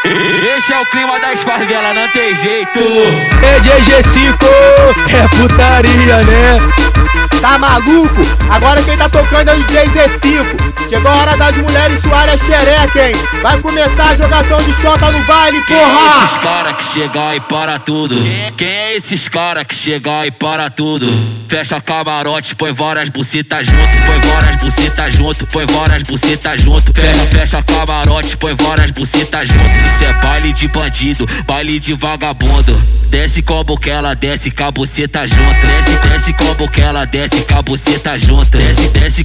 Esse é o clima das favelas, não tem jeito. DJ G5 é putaria, né? Tá maluco? Agora quem tá tocando é o DJ Z5. Chegou a hora das mulheres suarem a xereca, hein? Vai começar a jogação de chota no baile, porra! Quem é esses cara que chega e para tudo? Quem é esses cara que chega e para tudo? Fecha camarote, põe várias bucetas junto, põe várias bucetas junto, põe várias bucetas junto. Fecha camarote, põe várias bucetas junto. Isso é baile de bandido, baile de vagabundo. Desce como que ela desce, com a buceta junto. Desce como que ela desce, com a buceta junto. Desce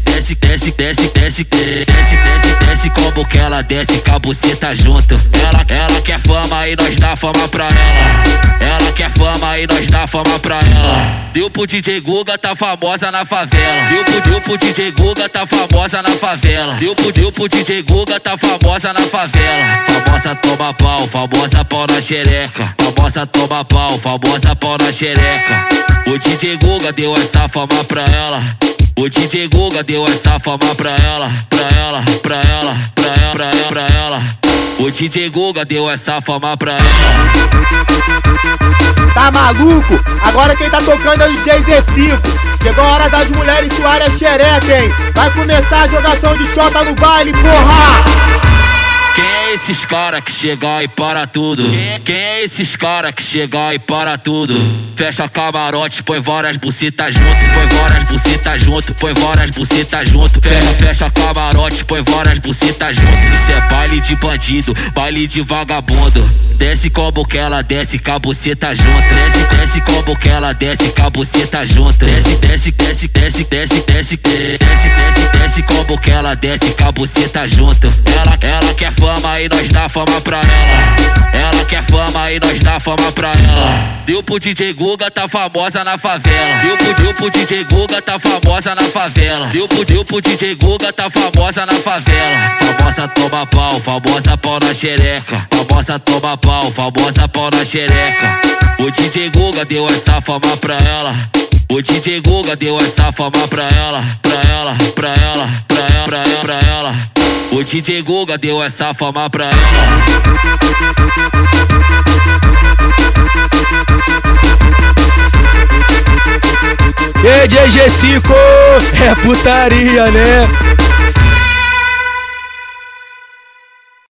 como que ela desce, com a buceta junto. Ela quer fama e nós dá fama pra ela. Ela quer fama e nós dá fama pra ela. Deu pro DJ Guga, tá famosa na favela. Deu pro DJ Guga, tá famosa na favela. Deu pro DJ Guga, tá famosa na favela. Famosa toma pau, famosa pau na xereca. Famosa toma pau, famosa pau na xereca. O DJ Guga deu essa fama pra ela. O DJ Guga deu essa fama pra ela. Pra ela. O DJ Guga deu essa fama pra ela. Tá maluco? Agora quem tá tocando é o DJ Z5. Chegou a hora das mulheres suarem a xereca, hein? Vai começar a jogação de chota no baile, porra! Quem é esses cara que chega e para tudo? Quem é esses cara que chega e para tudo? Fecha camarote, põe várias bucetas junto, põe várias bucetas junto, põe várias bucetas junto. Fecha camarote, põe várias bucetas junto. Isso é baile de bandido, baile de vagabundo. Desce como que ela desce, com a buceta junto. Desce como que ela desce, com a buceta junto. Desce como que ela desce, com a buceta junto. Ela quer fama e nós dá fama pra ela. Ela quer fama e nós dá fama pra ela. Deu pro DJ Guga, tá famosa na favela. Deu pro DJ Guga, tá famosa na favela. Deu pro DJ Guga, tá famosa na favela. Famosa toma pau, famosa pau na xereca. Famosa toma pau, famosa pau na xereca. O DJ Guga deu essa fama pra ela. O DJ Guga deu essa fama pra ela. Pra ela. O DJ Guga deu essa fama pra ela. DJ G5 é putaria, né?